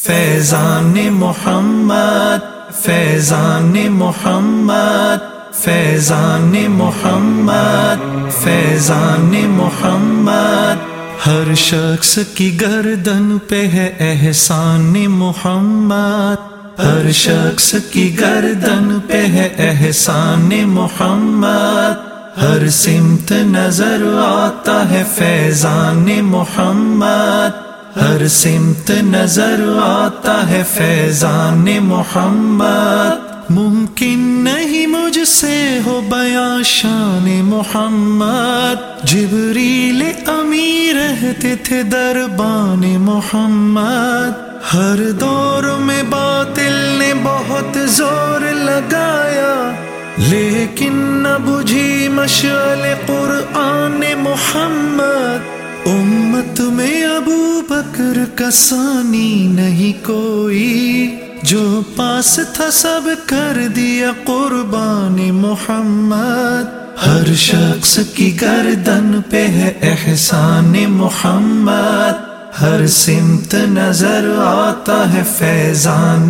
فیضان محمد، فیضان محمد، فیضان محمد، فیضان محمد۔ ہر شخص کی گردن پہ ہے احسان محمد، ہر شخص کی گردن پہ ہے احسان محمد۔ ہر سمت نظر آتا ہے فیضان محمد، ہر سمت نظر آتا ہے فیضان محمد۔ ممکن نہیں مجھ سے ہو بیاں شان محمد، جبریل امی رہتے تھے دربان محمد۔ ہر دور میں باطل نے بہت زور لگایا، لیکن نہ بجھی مشعل قرآن محمد۔ امت میں ابو بکر کا ثانی نہیں کوئی، جو پاس تھا سب کر دیا قربان محمد۔ ہر شخص کی گردن پہ ہے احسان محمد، ہر سمت نظر آتا ہے فیضان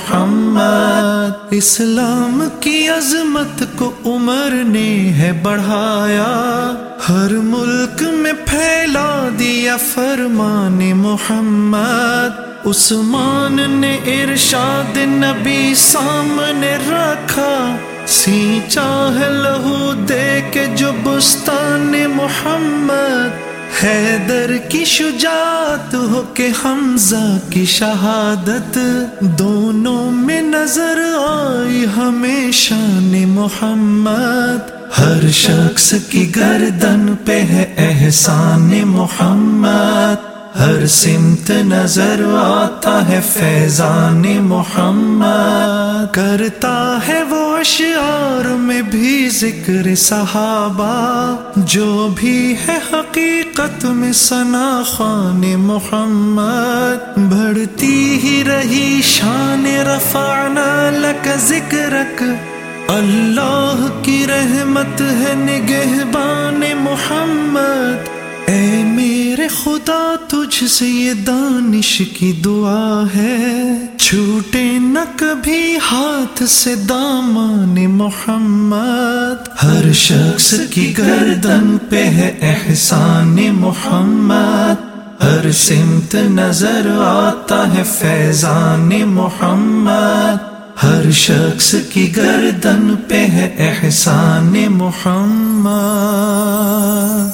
محمد۔ اسلام کی عظمت کو عمر نے ہے بڑھایا، ہر ملک میں پھیلا دیا فرمان محمد۔ عثمان نے ارشاد نبی سامنے رکھا، سینچا ہے لہو دے کے جو بستان محمد۔ حیدر کی شجاعت ہو کہ حمزہ کی شہادت، دونوں میں نظر آئی ہمیں شان محمد۔ ہر شخص کی گردن پہ ہے احسان محمد، ہر سمت نظر آتا ہے فیضان محمد۔ کرتا ہے وہ اشعار میں بھی ذکر صحابہ، جو بھی ہے حقیقت میں ثنا خوان محمد۔ بڑھتی ہی رہی شان رفعنا لک ذکرک، اللہ کی رحمت ہے نگہبان محمد۔ اے میرے خدا تجھ سے یہ دانش کی دعا ہے، چھوٹے نہ کبھی ہاتھ سے دامان محمد۔ ہر شخص کی گردن پہ ہے احسان محمد، ہر سمت نظر آتا ہے فیضان محمد۔ ہر شخص کی گردن پہ ہے احسان محمد۔